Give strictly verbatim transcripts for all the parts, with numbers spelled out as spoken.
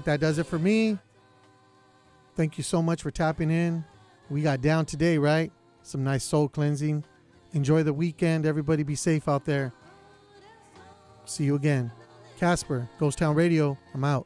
that does it for me. Thank you so much for tapping in. We got down today, right? Some nice soul cleansing. Enjoy the weekend. Everybody be safe out there. See you again. Casper, Ghost Town Radio. I'm out.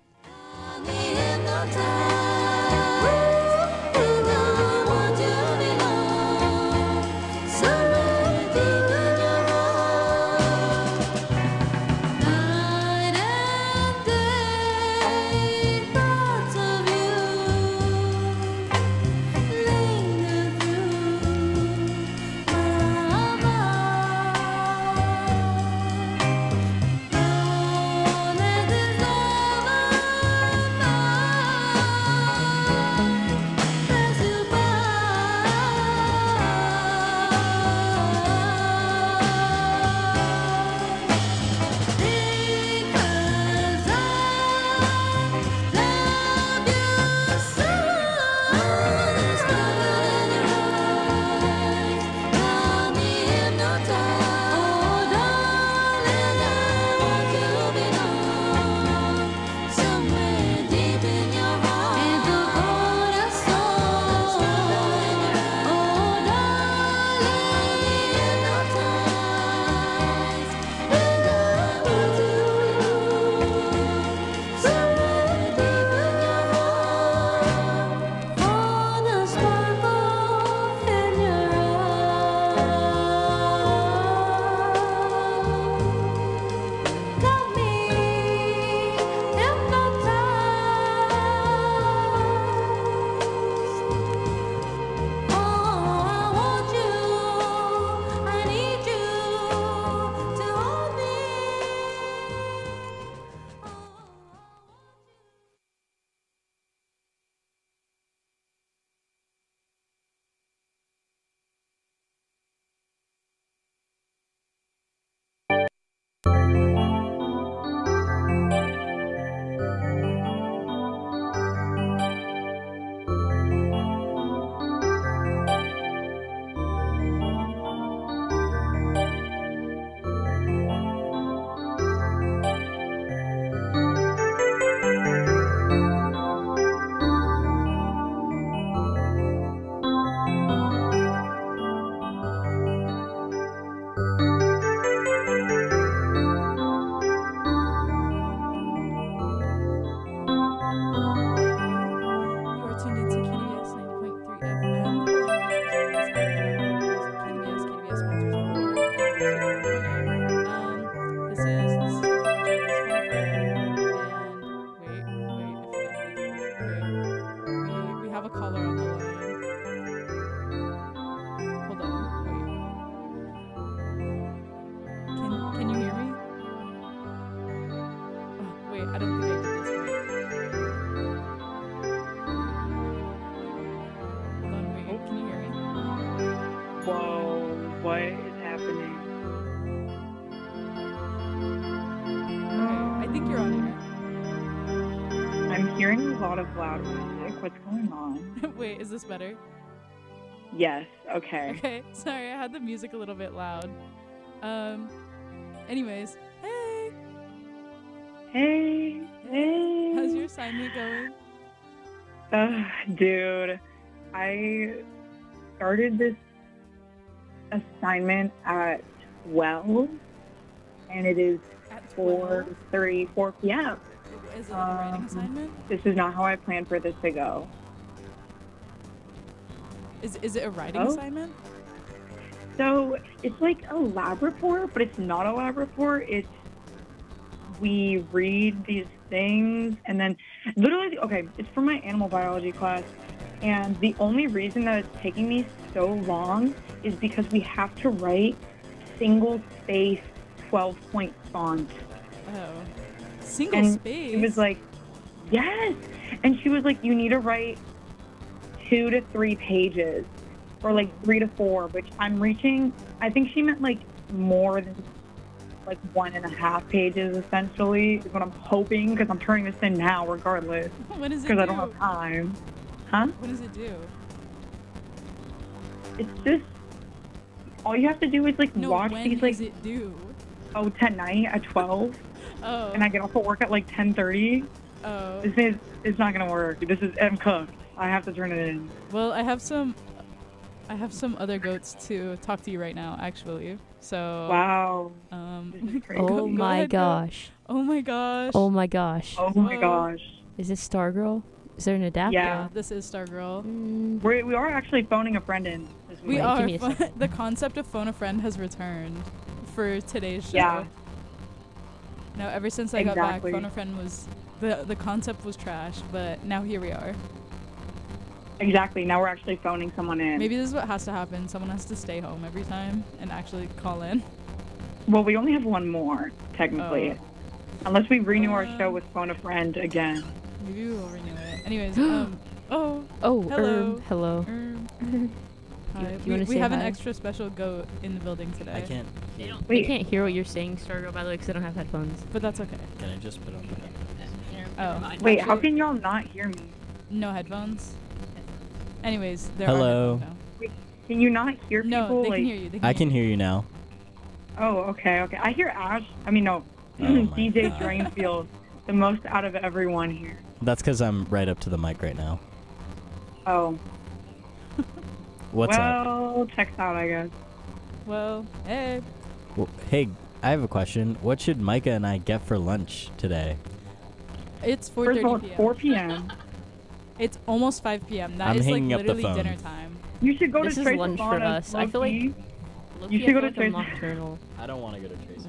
Wait, is this better? Yes, okay. Okay, sorry, I had the music a little bit loud. Um, anyways, hey! Hey, hey! How's your assignment going? Uh, dude, I started this assignment at twelve, and it is four thirty, four p.m. Is it a um, writing assignment? This is not how I planned for this to go. Is is it a writing oh. assignment? So it's like a lab report, but it's not a lab report. It's we read these things and then literally, okay, it's for my animal biology class. And the only reason that it's taking me so long is because we have to write single space twelve point font. Oh, single and space? It was like, yes. And she was like, you need to write two to three pages or like three to four, which I'm reaching. I think she meant like more than like one and a half pages essentially is what I'm hoping, because I'm turning this in now regardless. What does it do? Because I don't have time. Huh? What does it do? It's just, all you have to do is like no, watch when these like. does it do? Oh, tonight at twelve. Oh. And I get off of work at like ten thirty. Oh. This is it's not gonna work. This is I'm cooked. I have to turn it in. Well, I have some. I have some other goats to talk to you right now, actually. So. Wow. Um. This is crazy. go- Oh go my ahead, go. gosh. Oh my gosh. Oh my gosh. Oh my Whoa. gosh. Is this Stargirl? Is there an adapter? Yeah. This is Stargirl. Mm, We we are actually phoning a friend in this week. We Wait, are. give me a Phone- second. the concept of phone a friend has returned for today's show. Yeah. Now, ever since I got Exactly. back, phone a friend was the the concept was trash, but now here we are. Exactly. Now we're actually phoning someone in. Maybe this is what has to happen. Someone has to stay home every time and actually call in. Well, we only have one more technically, Oh. unless we renew our Uh. show with phone a friend again. Maybe we'll renew it. Anyways, um, oh, Oh, Hello. Erm, hello. um, hi. you we wanna we say have an hi? extra special goat in the building today. I can't. I Wait. can't hear what you're saying, Stargirl, by the way, because I don't have headphones. But that's okay. Can I just put on my headphones? Oh, Wait, how actually, can y'all not hear me? no headphones? Anyways, there Hello. are headphones Can you not hear now. No, people? they like, can hear you. They can I hear can you. hear you now. Oh, okay, okay. I hear Ash. I mean, no, Oh my D J God. Drainfield, the most out of everyone here. That's because I'm right up to the mic right now. Oh, What's up? well, text out, I guess. Well, hey. Well, hey, I have a question. What should Micah and I get for lunch today? It's First of all, four it's thirty p m. four p m It's almost five p m. That I'm is like hanging up the literally phone. dinner time. You should go This to is Trace lunch for Savannah's, us. I feel like- low-key. Low-key, should I go feel to like I'm Trace- nocturnal. I don't want to go to Tracy.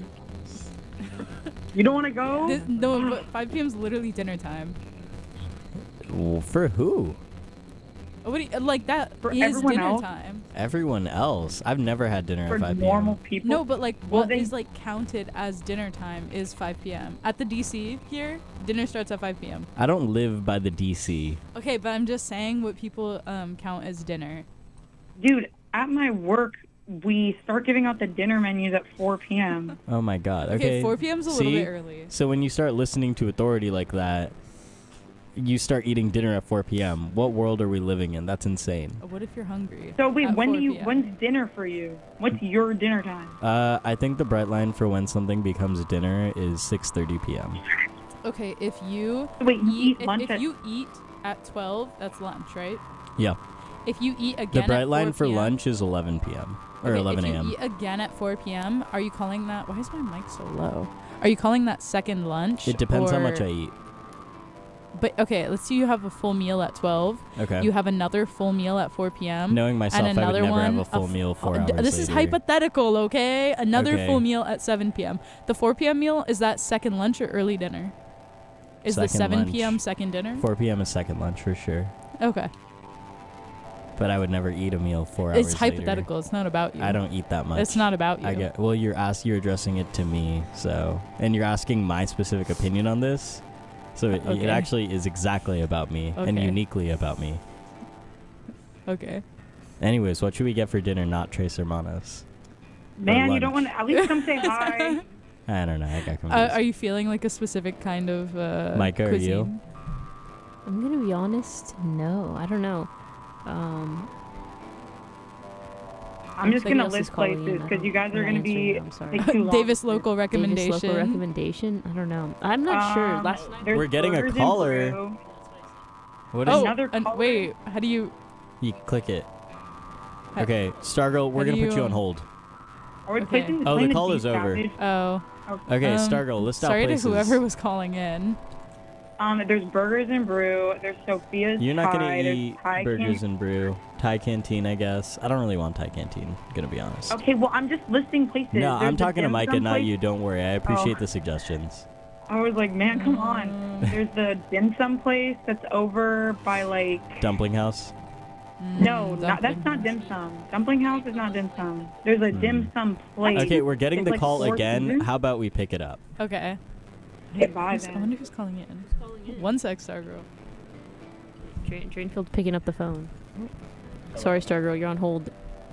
You don't want to go? This, no, but five p m is literally dinner time. Well, for who? What do you, like that For is everyone dinner else? time. Everyone else. I've never had dinner For at five normal p.m. people? No, but like Well, what is they- like counted as dinner time is five p m. At the D C here, dinner starts at five p m. I don't live by the D C. Okay, but I'm just saying what people um count as dinner. Dude, at my work, we start giving out the dinner menus at four p m Oh my God. Okay, Okay. four p m is a little See? bit early. So when you start listening to authority like that, you start eating dinner at four p m. What world are we living in? That's insane. What if you're hungry? So wait, at when do 4 you? p m? When's dinner for you? What's your dinner time? Uh, I think the bright line for when something becomes dinner is six thirty p.m. Okay, if you So wait, you eat, eat lunch if at you eat at twelve, that's lunch, right? Yeah. If you eat again The at bright line 4 for p m lunch is eleven p.m. or okay, eleven if a.m. you eat again at four p m, are you calling that? Why is my mic so low? Are you calling that second lunch? It depends how much or- I eat. But okay, let's say you have a full meal at twelve. Okay. You have another full meal at four p m. Knowing myself, and I would another never have one a full f- meal four oh, hours d- This is later. hypothetical, okay? Another Okay. full meal at seven p m. The four p m meal, is that second lunch or early dinner? Is the Second seven p m lunch. second dinner? four p.m. is second lunch for sure. Okay. But I would never eat a meal four hours It's later. hypothetical. It's not about you. I don't eat that much. It's not about you. I get. Well, you're ask. You're addressing it to me, so and you're asking my specific opinion on this. So it, Okay. it actually is exactly about me and Okay. uniquely about me. Okay. Anyways, what should we get for dinner? Not Tres Hermanos. Man, you lunch. don't want to at least come say hi. I don't know. I got confused. Uh, are you feeling like a specific kind of uh, Micah, are cuisine? you? I'm gonna be honest. No, I don't know. Um, I'm just somebody gonna else is list calling in. places I because don't- you guys I'm are not gonna answering be now, I'm sorry. take too long. Davis local recommendation. Davis local recommendation. I don't know. I'm not sure. Um, Last night. there's We're getting a Burgers and caller. Brew. What is Oh, Another and caller? wait. How do you? You click it. How- Okay, Stargirl, we're how do gonna put you, you on um, hold. Are we Okay. placing, Oh, the playing call Deep is over. Savage? Oh. Okay, um, Stargirl, list out Sorry places. to whoever was calling in. Um, there's Burgers and Brew. There's Sophia's You're not Thai. gonna there's eat Thai burgers Can- and brew. Thai canteen, I guess. I don't really want Thai canteen. Gonna be honest. Okay, well, I'm just listing places. No, There's I'm a talking to dim Micah, sum not place. you. Don't worry. I appreciate Oh. the suggestions. I was like, man, come on. Mm, There's the dim sum place that's over by like. Dumpling house. mm, No, not, that's dumpling not house. dim sum. Dumpling House is not dim sum. There's a Hmm. dim sum place. Okay, we're getting It's the like call Four again. Seasons. How about we pick it up? Okay. Okay, bye Who's- I then. wonder who's calling in. One sec, Stargirl. Drain, Drainfield picking up the phone. Sorry, Stargirl, you're on hold.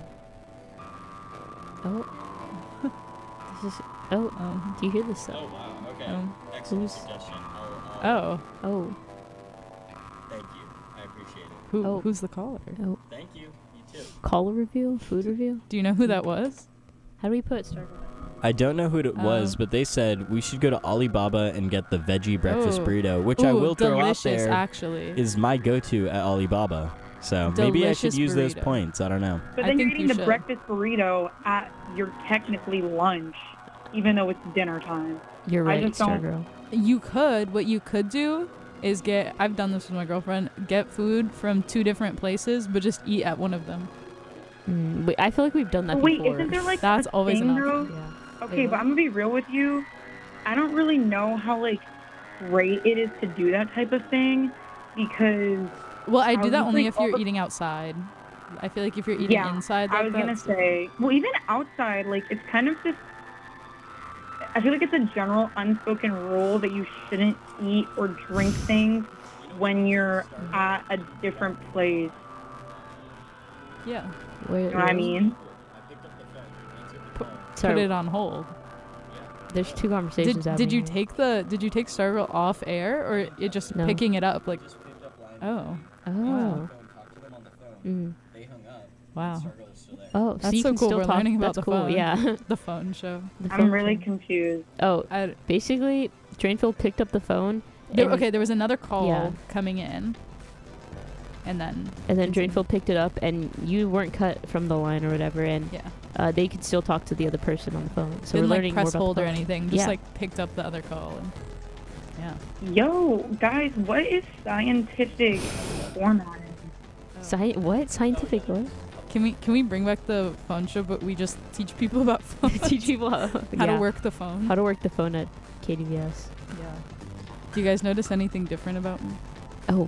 Oh. This is. Oh, Um, do you hear this stuff? wow. Okay. Um, Excellent who's- suggestion. oh, Oh. Thank you. I appreciate it. who? Oh. Who's the caller? Oh. Thank you. You too. Caller review? Food review? Do you know who that was? How do we put Stargirl? I don't know who it was, Um, but they said we should go to Alibaba and get the veggie breakfast Ooh. burrito, which I Ooh, will throw out delicious, there actually. is my go-to at Alibaba. So maybe I should Delicious use those burrito. points. I don't know. But I then you're think eating you the should. breakfast burrito at your technically lunch, even though it's dinner time. You're I right, just don't- Stargirl. You could. What you could do is get. I've done this with my girlfriend. Get food from two different places, but just eat at one of them. Mm, wait, I feel like we've done that Wait, before. isn't there like That's a always thing an though? option. Yeah. Okay, Wait, but what? I'm gonna be real with you. I don't really know how like great it is to do that type of thing because Well, I I do was that just, only like, if you're all the- eating outside. I feel like if you're eating Yeah, inside, like I was that, gonna it's- say, well, even outside, like it's kind of just. I feel like it's a general unspoken rule that you shouldn't eat or drink things when you're at a different place. yeah, Wait, You know what I mean? Sorry, put it on hold. there's two conversations Did, did you happening take the Did you take Stargirl off air, or it just No. picking it up like? Oh, here. wow. Oh. Mm. wow. Oh, so That's you so can cool. still We're talk. learning about That's the cool. phone. Yeah. The phone show. The I'm phone really thing. confused. Oh, I, basically, Drainfield picked up the phone. there, and- okay, there was another call Yeah. coming in, and then And then continue. Drainfield picked it up, and you weren't cut from the line or whatever, and yeah, uh, they could still talk to the other person on the phone. So didn't we're like learning press more about hold the or phone. anything. Just Yeah. like picked up the other call. And, yeah. Yo, guys, what is scientific formatting? Sci- what scientific what? Can we Can we bring back the phone show, but we just teach people about phones, Teach people how, how yeah, to work the phone? how to work the phone at K D V S. Yeah. Do you guys notice anything different about me? Oh,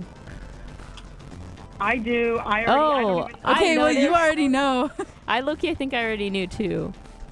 I do. I already. I Oh, don't even, I Okay, well you noticed. already know. I low-key, I think I already knew too.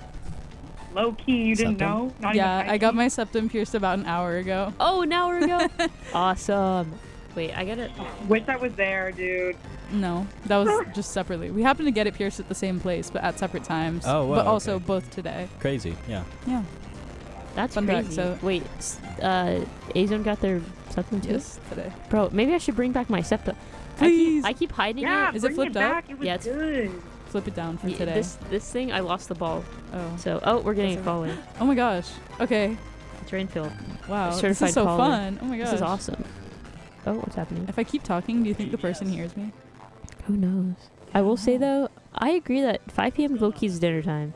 low key, you didn't Septum? know? Not yeah, even high I got key? my septum pierced about an hour ago. Oh, an hour ago. Awesome. Wait, I gotta. Wish I was there, dude. No, that was just separately. We happened to get it pierced at the same place, but at separate times. Oh, wow, But also okay. both today. Crazy. Yeah. Yeah. That's Fun crazy. fact, so- Wait, s- uh, Azone got their septum too. Yes, today. Bro, maybe I should bring back my septum. Please. I keep, I keep hiding Yeah, it. Is it bring flipped it up? back. It was Yeah, it's- good. Flip it down for Yeah, today. This this thing, I lost the ball. oh. So, oh, we're getting That's a call in. Oh my gosh. Okay. It's Rainfield. Wow. This Certified is so caller. fun. Oh my gosh. This is awesome. Oh, what's happening? If I keep talking, do you think the person hears me? Who knows? I will say though, I agree that five p.m. low-key is dinner time.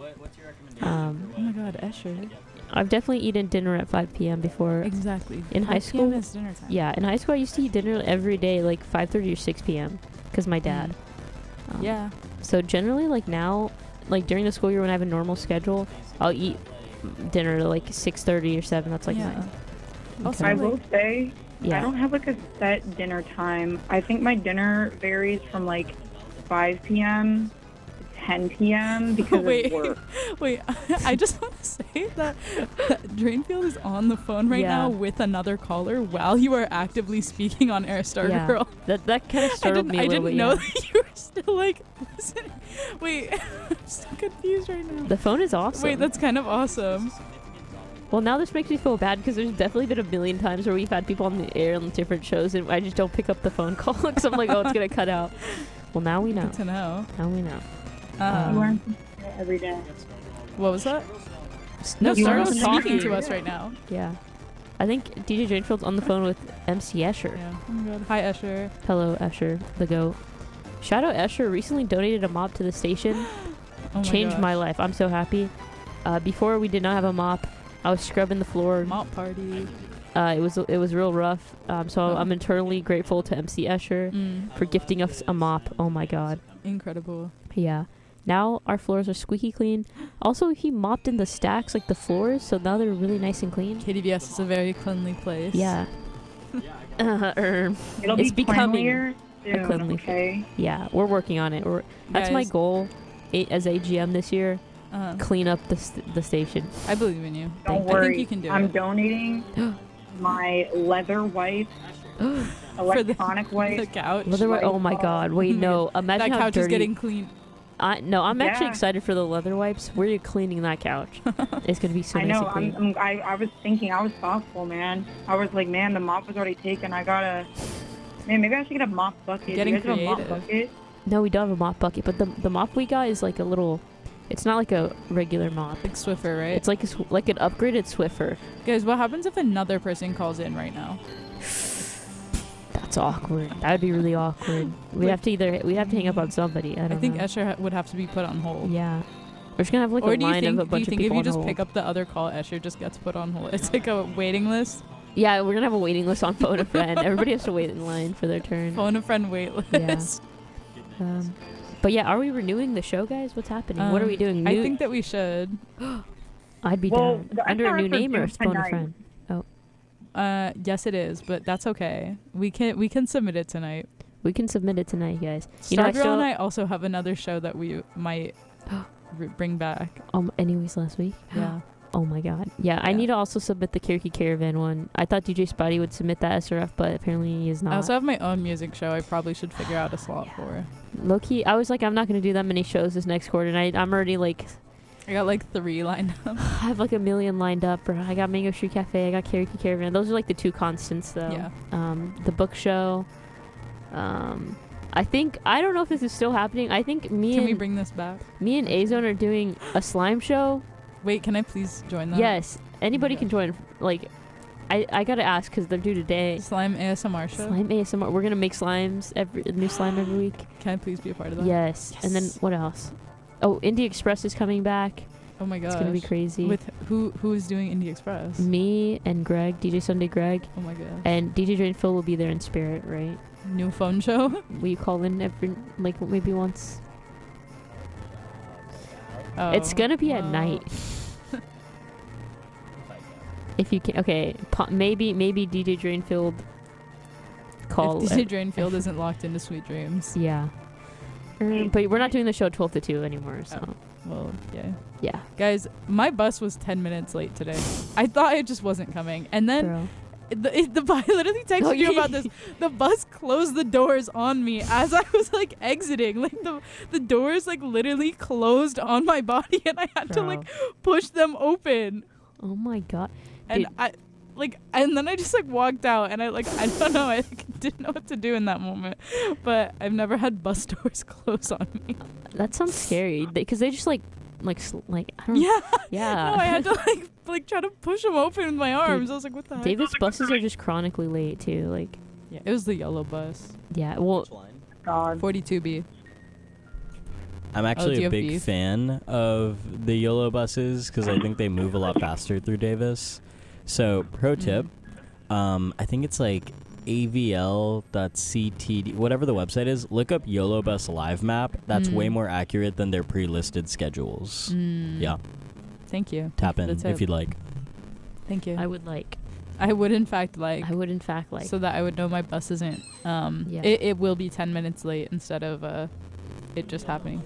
Um, Oh my god, Escher. I've definitely eaten dinner at five p.m. before. Exactly. In high five p m school? is dinner time. Yeah, in high school I used to eat dinner every day, like five thirty or six p.m. because my dad. Um, Yeah. So generally, like now, like during the school year when I have a normal schedule, I'll eat dinner like six thirty or seven. That's like yeah. mine. Also, I Okay. will say, I Yeah. don't have like a set dinner time. I think my dinner varies from like five p.m. to ten p.m. because Wait. of work. Wait, I just want to say that, that Drainfield is on the phone right Yeah. now with another caller while you are actively speaking on Airstar Yeah. Girl. That that kind of I startled didn't, me a I little didn't bit. know yeah. that you were still like listening. Wait, I'm so confused right now. The phone is awesome. Wait, that's kind of awesome. Well, now this makes me feel bad because there's definitely been a million times where we've had people on the air on different shows and I just don't pick up the phone call because I'm like, oh, it's gonna cut out. Well, now we know. Good to know. Now we know. You Um, learn something every day. what was that? No, No, you Star's learn something talking every to us day. right now. Yeah. I think D J Drainfield's on the phone with M C Escher. Yeah. Oh my god. Hi, Escher. Hello, Escher, the goat. Shout out Escher recently donated a mop to the station. Oh my Changed gosh. my life. I'm so happy. Uh, before we did not have a mop. I was scrubbing the floor. Mop party. Uh, it was it was real rough. Um, so Oh. I'm eternally grateful to M C Escher Mm, for gifting us a mop. Oh my god. incredible. Yeah. Now our floors are squeaky clean. Also, he mopped in the stacks, like the floors, so now they're really nice and clean. K D V S is a very cleanly place. Yeah. uh, er, It'll It's be becoming cleanlier soon, cleanly- okay? yeah, we're working on it. We're, that's my Guys, goal a, as A G M this year. Uh, Clean up the st- the station. I believe in you. Don't Thank I worry. think you can do I'm it. donating my leather wipes, the- electronic The wipes. couch. Leather wi- oh my god! Wait, no. Imagine that how couch is dirty. getting clean. I no, I'm actually Yeah. excited for the leather wipes. Where are you cleaning that couch? It's gonna be so I nice know. and clean. I'm, I'm, I, I was thinking. I was thoughtful, man. I was like, man, the mop was already taken. I gotta. Man, maybe I should get a mop bucket. Getting Do you guys have a mop creative. bucket? No, we don't have a mop bucket, but the the mop we got is like a little. It's not like a regular mop. Like Swiffer, right? It's like a, sw- like an upgraded Swiffer. Guys, what happens if another person calls in right now? That's awkward. That would be really awkward. We Like- have to either we have to hang up on somebody. I I, don't think know. Escher ha- would have to be put on hold. Yeah. We're just gonna have like or a do you line think, of a do you bunch of think if people you on just hold. pick up the other call, Escher just gets put on hold? It's like a waiting list. Yeah, we're gonna have a waiting list on Phone a Friend. Everybody has to wait in line for their turn. Phone a friend wait list. Um, but yeah, are we renewing the show, guys? What's happening? what are we Um, doing? I New- think that we should. I'd be Well, down. the Under a new S R Fs are name or due Phone a tonight. Friend? Uh, yes, it is, but that's okay. We can we can submit it tonight. We can submit it tonight, guys. You know, I Stargirl still, and I also have another show that we might r- bring back. um, anyways, last week. Yeah. Oh my god. Yeah, I Yeah. need to also submit the Kirky Caravan one. I thought D J Spotty would submit that S R F, but apparently he is not. I also have my own music show. I probably should figure out a slot for. Low key, I was like, I'm not gonna do that many shows this next quarter, and I, I'm already like, I got like three lined up. I have like a million lined up. Bro. I got Mango Street Cafe, I got Karaoke Caravan. Those are like the two constants, though. Yeah. Um, the book show. Um, I think I don't know if this is still happening. I think me Can and we bring this back? me and A Zone are doing a slime show. Wait, can I please join that? Yes, anybody Okay. can join. Like, I I gotta ask because they're due today. Slime A S M R show. Slime A S M R. We're gonna make slimes every new slime every week. Can I please be a part of that? Yes. And then Yes. what else? Oh, Indie Express is coming back. Oh my god. It's gonna be crazy. With who who is doing Indie Express? Me and Greg, D J Sunday Greg, Oh my god. and D J Drain Phil will be there in spirit, right? New phone show. Will you call in every like maybe once? Oh, It's gonna be at well, night. If you can, okay, po- maybe maybe D J Drainfield call. If D J uh, Drainfield isn't locked into Sweet Dreams. yeah, Um, but we're not doing the show twelve to two anymore. So Oh. Well, yeah. yeah, Guys, my bus was ten minutes late today. I thought it just wasn't coming. And then bro. the, it, the I literally texted Oh, you yeah. about this. The bus closed the doors on me as I was like exiting. Like the the doors like literally closed on my body and I had to Bro. like push them open. Oh my god. And Dude. I like and then I just like walked out and I like I don't know, I like, didn't know what to do in that moment. But I've never had bus doors close on me. That sounds scary because they just like like sl- like I don't Yeah. yeah. No, I had to like like try to push them open with my arms. I was like, what the heck? David's buses are just chronically late too. Like Yeah, it was the yellow bus. yeah, well God. forty-two B. I'm do actually you a have big beef? fan of the YOLO buses because I think they move a lot faster through Davis. So, pro tip, um, I think it's like A V L dot C T D, whatever the website is, look up YOLO Bus Live Map. That's way Mm. more accurate than their pre-listed schedules. Mm. Yeah, Thank you. tap Thank you in for the if tip. you'd like. Thank you. I would like I would in fact like I would in fact like so that I would know my bus isn't um Yeah. it, it will be ten minutes late instead of uh it just happening.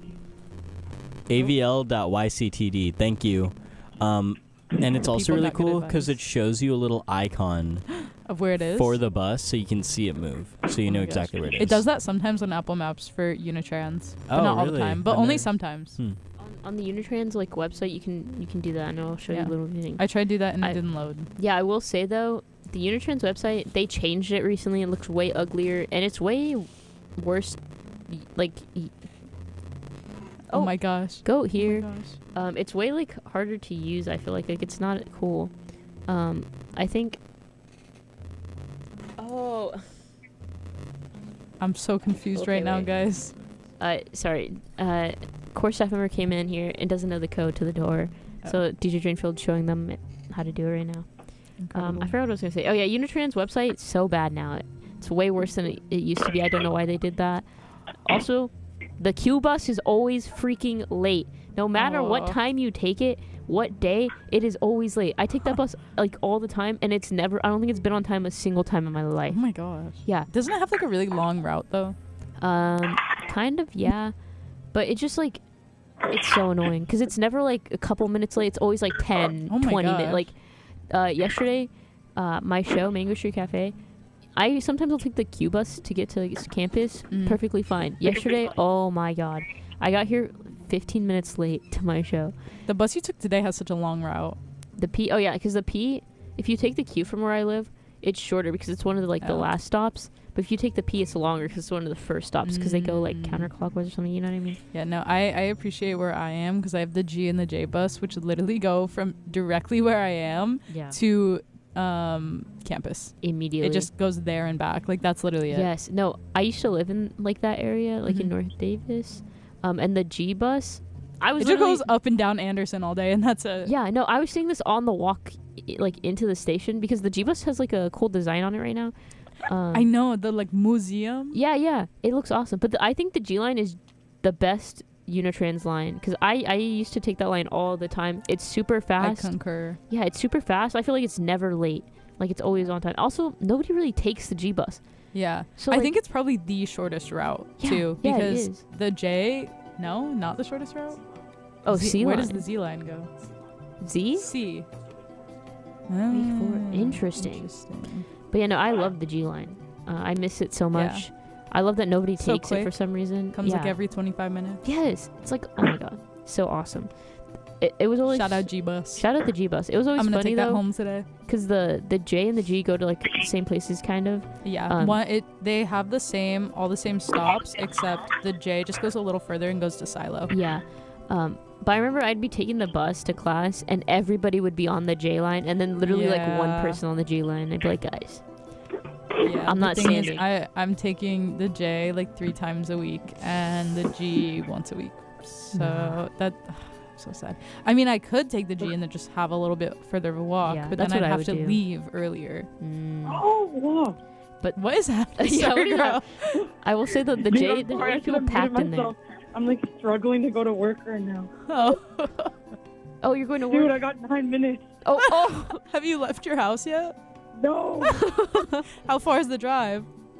A V L dot Y C T D, thank you. Um, and it's also People really got good cool because it advice. shows you a little icon Of where it is. for the bus so you can see it move. So you Oh know my gosh. exactly where it is. It does that sometimes on Apple Maps for Unitrans. But Oh, not all the really? time. But I've only never- sometimes. Hmm. on, on the Unitrans like website you can you can do that and I'll show Yeah. you a little thing. I tried to do that and it I- didn't load. Yeah, I will say though, the Unitrans website, they changed it recently. It looks way uglier and it's way worse. y- Like, y- Oh, Oh. my gosh. go Oh my here. gosh. Um, it's way like harder to use. I feel like like it's not cool. Um, I think. Oh, I'm so confused Okay, right now, wait. guys. uh, sorry. Uh, core staff member came in here and doesn't know the code to the door. Oh. So D J Drainfield showing them how to do it right now. Um, Incredible. I forgot what I was gonna say. Oh yeah, Unitrans website is so bad now. It's way worse than it, it used to be. I don't know why they did that. Also, the Q bus is always freaking late. No matter what Aw. time you take it, what day, it is always late. I take that bus like all the time, and it's never. I don't think it's been on time a single time in my Oh life. my gosh. Yeah. Doesn't it have like a really long route though? Um, kind of, yeah. But it's just like, it's so annoying because it's never like a couple minutes late. It's always like ten, Oh my twenty minutes. gosh. Like, uh, yesterday, uh, my show, Mango Street Cafe, I sometimes will take the Q bus to get to like, campus. Mm. Perfectly fine. Yesterday, oh my god. I got here fifteen minutes late to my show. The bus you took today has such a long route. The P, oh yeah, because the P, if you take the Q from where I live, it's shorter because it's one of the like the Oh. last stops. But if you take the P, it's longer because it's one of the first stops because they go like Mm. counterclockwise or something. You know what I mean? Yeah, no, I, I appreciate where I am because I have the G and the J bus, which literally go from directly where I am Yeah. to um campus. Immediately. It just goes there and back. Like that's literally it. Yes. No, I used to live in like that area, like in Mhm. North Davis. Um, and the G bus, I was It just literally- goes up and down Anderson all day, and that's it. Yeah, no, I was seeing this on the walk, i- like into the station because the G bus has like a cool design on it right now. Um, I know the like museum. Yeah, yeah, it looks awesome. But the, I think the G line is the best Unitrans line because I I used to take that line all the time. It's super I fast. concur. Yeah, it's super fast. I feel like it's never late. Like it's always on time. Also, nobody really takes the G bus. Yeah, So I like, think it's probably the shortest route Yeah, too, yeah, it because is. the J, no, not the shortest route. Oh, Z, C where line. does the Z line go? Z. C. four. Ah, Interesting. Interesting. But yeah, no, I love the G line. Uh, I miss it so Yeah. much. I love that nobody So takes it for quick. some reason. Comes like Yeah. every twenty-five minutes. Yes, it's like oh my god, so awesome. It, it was always Shout out G bus. shout out the G bus. It was always I'm gonna funny take that though, home today. because the the J and the G go to like the same places, kind of. Yeah, Um, one it they have the same all the same stops except the J just goes a little further and goes to Silo. Yeah. Um, but I remember I'd be taking the bus to class, and everybody would be on the J line, and then literally like one Yeah. person on the G line. I'd be like, guys, Yeah, I'm the not thing is, standing. I I'm taking the J like three times a week and the G once a week. So Nah. that so sad. I mean, I could take the G and then just have a little bit further of a walk, Yeah, but then that's I'd what I have would to do. leave earlier. mm. Oh, whoa. What is happening? Yeah, what Sorry, do you have? girl. I will say that the Dude, J, I'm there's a sorry, lot I of people should've muted packed in there. myself. I'm like struggling to go to work right now. Oh. Oh, you're going to Dude, work? I got nine minutes. Oh, oh. Have you left your house yet? No. How far is the drive?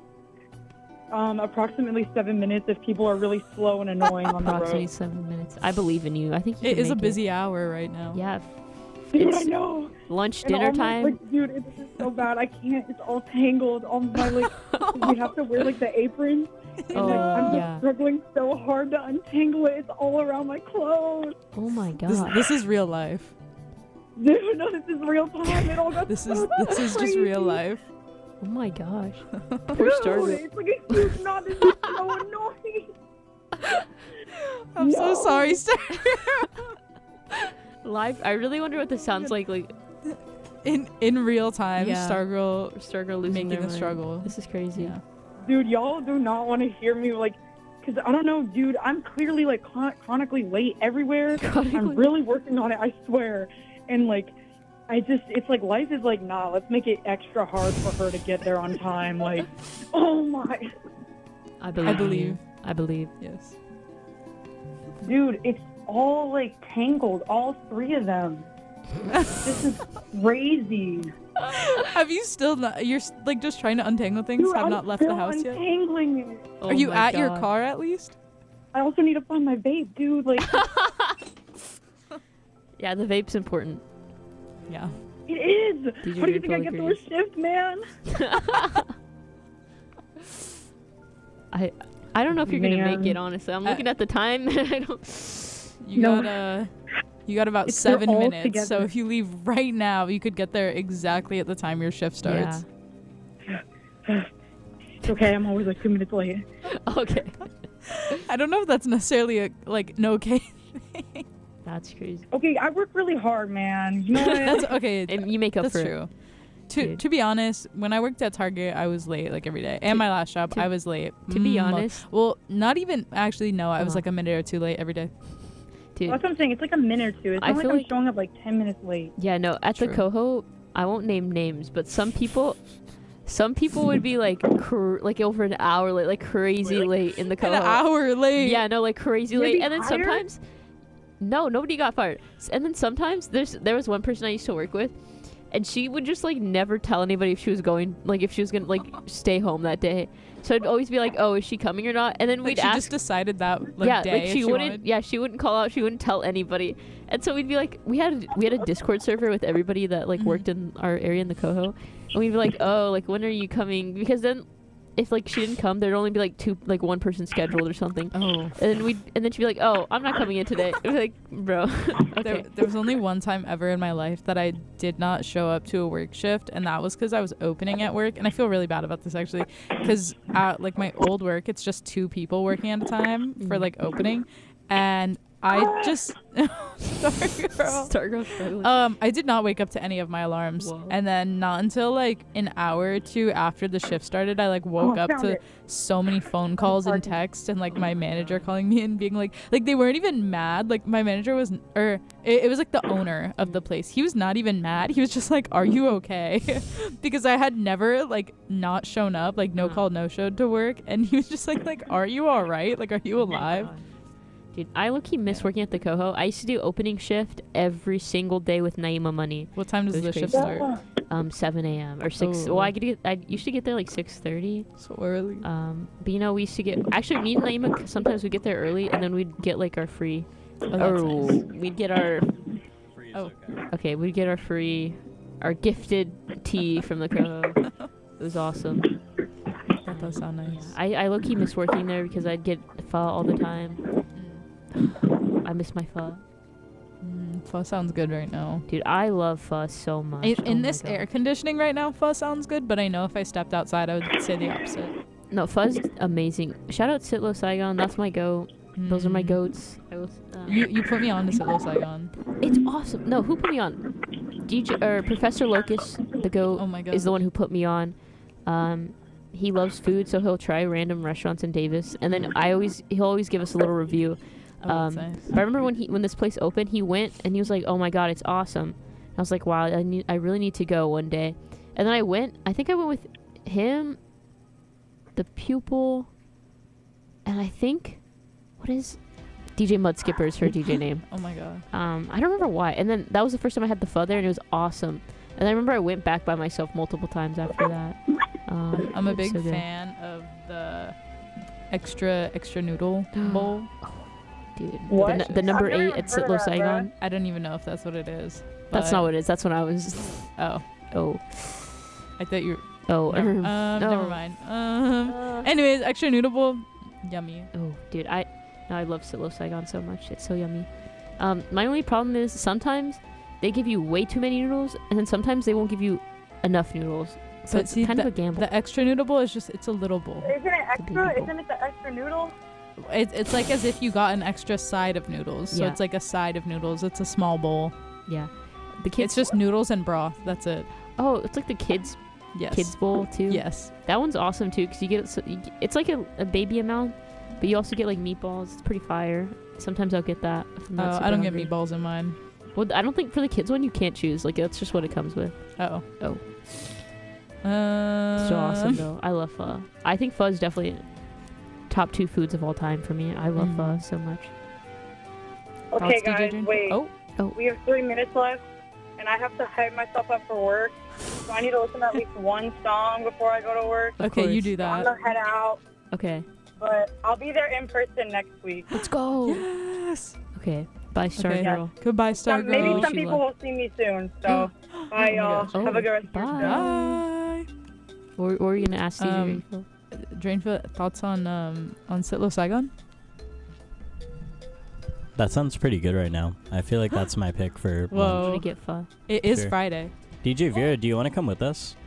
um, approximately seven minutes if people are really slow and annoying on the Approximately road. seven minutes. I believe in you. I think you It can is a make busy hour right now. Yeah. Dude, It's I know. lunch, And dinner all my- time. Like, dude, it's just so bad. I can't. It's all tangled. All my like, we have to wear like the apron. And, Oh, like, I'm just yeah. struggling so hard to untangle it. It's all around my clothes. Oh my god. This, this is real life. Dude, no, this is real time. It all got This is so this is just real crazy. life. Oh my gosh. Poor Dude, Stargirl. it's like a huge knot. This is so annoying. I'm so No. sorry, Star. Live. I really wonder what this sounds like. Like In in real time, Yeah. Stargirl Stargirl losing making their the mind. struggle. This is crazy. Yeah. Dude, y'all do not want to hear me like, cause I don't know, dude. I'm clearly like chron- chronically late everywhere. Chronically- I'm really working on it, I swear. And like, I just, it's like life is like, nah, let's make it extra hard for her to get there on time. Like, oh my, I believe. in believe. you. I believe. Yes. dude, it's all like tangled, all three of them. This is crazy. Have you still not? You're s- like just trying to untangle things. Dude, have I'm not left the still house yet. untangling it. Oh Are you my at your God. car at least? I also need to find my vape, dude. Like, Yeah, the vape's important. Yeah. it is. These are How do you your think I get through a totally shift, man? I I don't know if you're gonna make Man. it. Honestly, I'm Uh, looking at the time. I don't. You No. got uh You got about It's they're seven all minutes. So together. if you leave right now, you could get there exactly at the time your shift starts. It's okay. I'm always like two minutes late. Okay. I don't know if that's necessarily a like no okay. That's crazy. Okay, I work really hard, man. You know what? That's okay. And you make up That's for true. To Dude. to be honest, when I worked at Target, I was late like every day. And To- my last job, to- I was late. it. To be Mm, honest, well, not even actually. No, I was Uh-huh. like a minute or two late every day. dude. That's what I'm saying. It's like a minute or two. It's I not like feel I'm like- showing up like ten minutes late. Yeah, no. At the True. Coho, I won't name names, but some people, some people would be like, cr- like over an hour late, like crazy late in the Coho. An hour late. Yeah, no, like crazy You'd late. be And then hired? sometimes, no, nobody got fired. S- And then sometimes there's there was one person I used to work with, and she would just like never tell anybody if she was going, like if she was gonna like stay home that day. So I'd always be like, oh, is she coming or not? And then Like we'd she ask. just decided that like yeah, day like if she, wouldn't. wanted. Yeah, she wouldn't call out. She wouldn't tell anybody. And so we'd be like, we had we had a Discord server with everybody that like Mhm. worked in our area in the Coho, and we'd be like, oh, like when are you coming? Because then if like she didn't come, there'd only be like two, like one person scheduled or something. Oh. And then we, and then she'd be like, "Oh, I'm not coming in today." I'd be like, "Bro, okay." There, there was only one time ever in my life that I did not show up to a work shift, and that was because I was opening at work. And I feel really bad about this actually, because at like my old work, it's just two people working at a time for like opening, and I just sorry girl. Start girl struggling. Um, I did not wake up to any of my alarms, Whoa. and then not until like an hour or two after the shift started, I like woke Oh, up found to it. so many phone calls and Pardon. texts, and like my manager calling me and being like, like they weren't even mad. Like my manager was, or it, it was like the owner of the place. He was not even mad. He was just like, "Are you okay?" Because I had never like not shown up, like no Uh-huh. call, no showed to work, and he was just like, like, "Are you all right? Like, are you alive?" Dude, I low-key miss working at the Coho. I used to do opening shift every single day with Naima Money. What time does It the was shift crazy. start? Um, seven a.m. or six. Oh. Well, I could get. I used to get there like six thirty. So early. Um, but you know, we used to get. Actually, me and Naima sometimes we get there early, and then we'd get like our free. Oh, that's or nice. we'd get our. Oh. Okay, we'd get our free, our gifted tea from the Coho. It was awesome. That does sound nice. I I low key miss working there because I'd get pho all the time. I miss my pho. Mm, pho sounds good right now. Dude, I love pho so much. In, Oh in my this God. air conditioning right now, pho sounds good, but I know if I stepped outside, I would say the opposite. No, pho's amazing. Shout out Sitlo Saigon. That's my goat. Those are my Mm. goats. I was, uh, You you put me on to Sitlo Saigon. it's awesome. No, who put me on? D J or Professor Locust, the goat, Oh my god. is the one who put me on. Um, he loves food, so he'll try random restaurants in Davis, and then I always he'll always give us a little review. Oh, that's um, nice. But I remember when he when this place opened, he went and he was like, "Oh my god, it's awesome." I was like, "Wow, I need I really need to go one day." And then I went. I think I went with him, the pupil, and I think what is D J Mud Skipper is her D J name. Oh my god. Um, I don't remember why. And then that was the first time I had the pho there, and it was awesome. And I remember I went back by myself multiple times after that. Um, I'm a it was big so good. fan of the extra extra noodle bowl. Dude, What? the, n- the number I've never eight even at heard of Sitlo that, Saigon. I don't even know if that's what it is. That's but- not what it is. That's when I was. Oh, Oh, I thought you. oh, Never, um, um, no. never mind. Um. uh, Anyways, extra noodle bowl, yummy. Oh, dude, I no, I love Sitlo Saigon so much. It's so yummy. Um, my only problem is sometimes they give you way too many noodles, and then sometimes they won't give you enough noodles. So But it's see, kind of the- a gamble. The extra noodle bowl is just it's a little bowl. Isn't it extra? baby bowl. Isn't it the extra noodle? It, it's like as if you got an extra side of noodles. So Yeah. it's like a side of noodles. It's a small bowl. Yeah, the kids. It's just noodles and broth. That's it. oh, it's like the kids Yes. kids bowl too. Yes. That one's awesome too because you get so you, g- it's like a, a baby amount, but you also get like meatballs. It's pretty fire. Sometimes I'll get that. If I'm not Uh, super I don't hungry. get meatballs in mine. Well, I don't think for the kids one you can't choose. Like that's just what it comes with. Oh. Oh. Uh, So awesome though. I love pho. I think pho is definitely top two foods of all time for me. I love Mm. pho so much. Okay, Thoughts, D J guys, Jane? wait. Oh. We have three minutes left, and I have to hype myself up for work. So I need to listen to at least one song before I go to work. Of Okay, you course. do I'm that. gonna head out, Okay. but I'll be there in person next week. Let's go. Yes. Okay. Bye, Star Okay. Girl. Goodbye, Star Some, Girl. maybe some Sheila. people will see me soon. So bye, my y'all. gosh. Have a good rest of your Bye. day. Bye. What, what were you gonna ask, D J Um, Rachel? Drainfield, thoughts on um on Sitlo Saigon? That sounds pretty good right now. I feel like that's my pick for Whoa. lunch. I'm gonna get pho. It is Sure. Friday. D J Vera, do you want to come with us?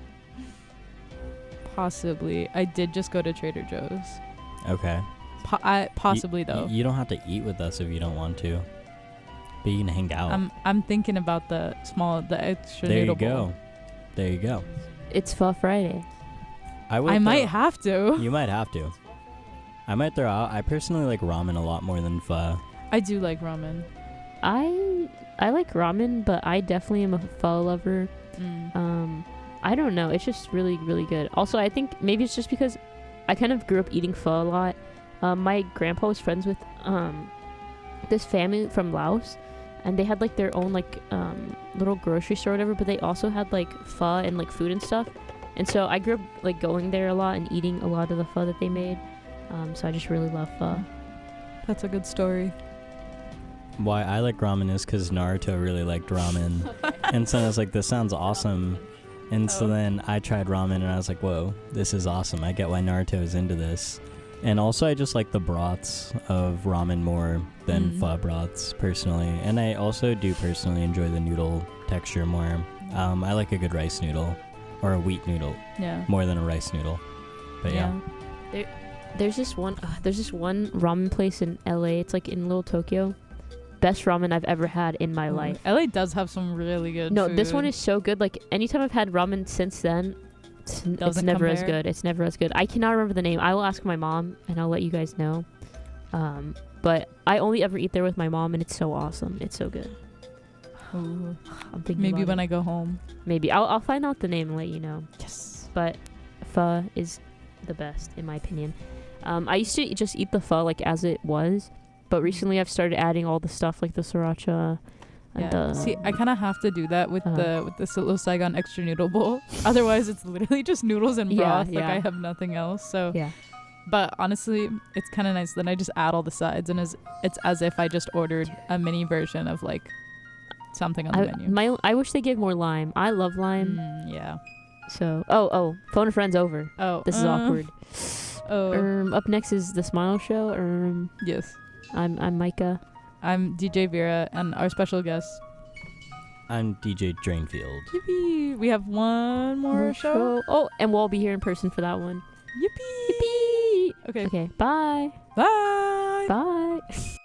Possibly. I did just go to Trader Joe's. Okay. Po- I, possibly Y- though. You don't have to eat with us if you don't want to. But you can hang out. I'm I'm thinking about the small the extra there you noodle go. bowl. There you go. It's pho Friday. I would I might throw- have to. You might have to. I might throw out. I personally like ramen a lot more than pho. I do like ramen. I I like ramen, but I definitely am a pho lover. Mm. Um, I don't know. It's just really, really good. Also, I think maybe it's just because I kind of grew up eating pho a lot. Um, my grandpa was friends with um, this family from Laos, and they had like their own like um, little grocery store or whatever, but they also had like pho and like food and stuff. And so I grew up like going there a lot and eating a lot of the pho that they made. Um, so I just really love pho. That's a good story. Why I like ramen is because Naruto really liked ramen. And so I was like, this sounds awesome. And so Oh. then I tried ramen and I was like, whoa, this is awesome. I get why Naruto is into this. And also I just like the broths of ramen more than Mm. pho broths personally. And I also do personally enjoy the noodle texture more. Um, I like a good rice noodle or a wheat noodle Yeah. more than a rice noodle. But yeah. There's this one. Uh, there's this one ramen place in L A. It's like in Little Tokyo. Best ramen I've ever had in my Ooh, life. L A does have some really good No, this one food. is so good. Like anytime I've had ramen since then, it's, it's Doesn't never as compare? good. It's never as good. I cannot remember the name. I will ask my mom and I'll let you guys know. Um, but I only ever eat there with my mom, and it's so awesome. It's so good. Ooh. I'm thinking Maybe about when it. I go home. maybe I'll I'll find out the name and let you know. Yes. But pho is the best in my opinion. Um, I used to just eat the pho like as it was, but recently I've started adding all the stuff like the sriracha and Yeah. the See, I kind of have to do that with Uh-huh. the with the Silo Saigon extra noodle bowl. Otherwise, it's literally just noodles and Yeah, broth. Like yeah. I have nothing else. So, yeah. but honestly, it's kind of nice. Then I just add all the sides, and as it's as if I just ordered a mini version of like something on the I, menu. my I wish they gave more lime. I love lime. Mm, yeah. So oh oh, phone a friend's over. Oh, This is uh, awkward. Oh, Um, up next is the Smile Show. Um, yes. I'm I'm Micah. I'm D J Vera, and our special guest. I'm D J Drainfield. Yippee! We have one more show. Oh, and we'll all be here in person for that one. Yippee! Yippee! Okay. Okay, bye. Bye. Bye.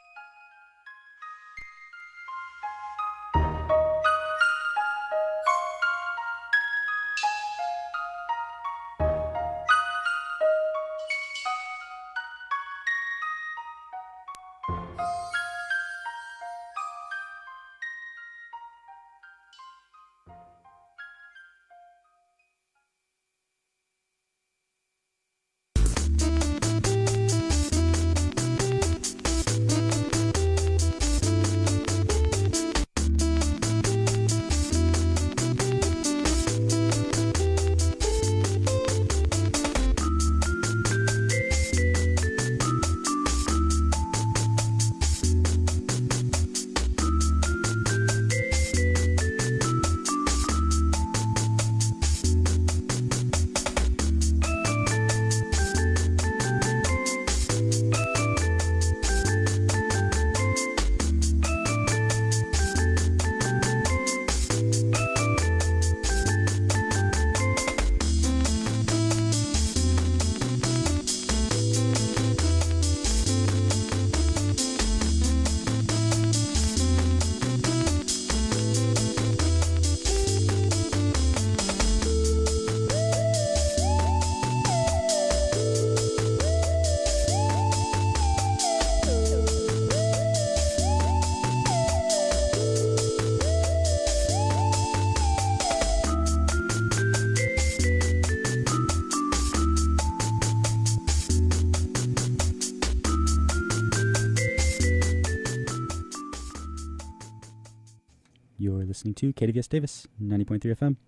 You're listening to K D V S Davis, ninety point three F M.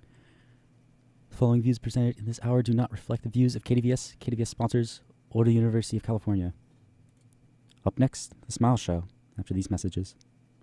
The following views presented in this hour do not reflect the views of K D V S, K D V S sponsors, or the University of California. Up next, The Smile Show, after these messages.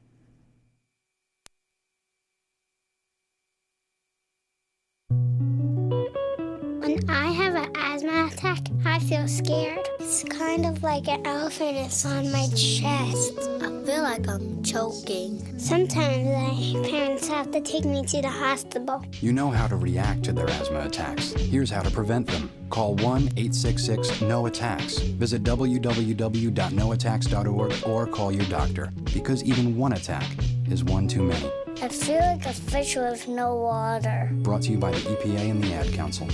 When I have an asthma attack, I feel scared. It's kind of like an elephant is on my chest. I feel like I'm choking. Sometimes my parents have to take me to the hospital. You know how to react to their asthma attacks. Here's how to prevent them. Call one eight six six N O attacks. Visit w w w dot no attacks dot org or call your doctor, because even one attack is one too many. I feel like a fish with no water. Brought to you by the E P A and the Ad Council.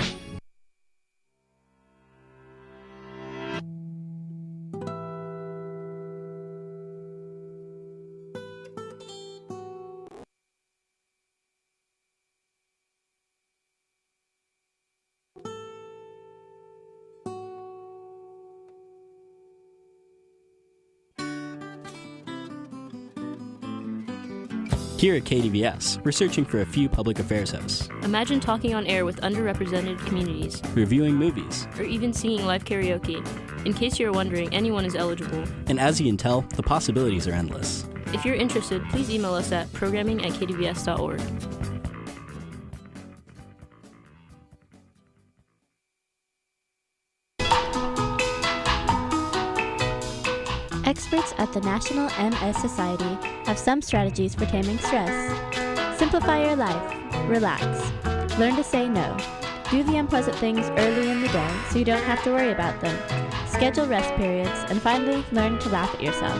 Here at K D V S, we're searching for a few public affairs hosts, Imagine talking on air with underrepresented communities, reviewing movies, or even singing live karaoke. In case you're wondering, anyone is eligible. and as you can tell, the possibilities are endless. If you're interested, please email us at programming at k d v s dot org. Experts at the National M S Society have some strategies for taming stress. Simplify your life. Relax. Learn to say no. Do the unpleasant things early in the day so you don't have to worry about them. Schedule rest periods, and finally, learn to laugh at yourself.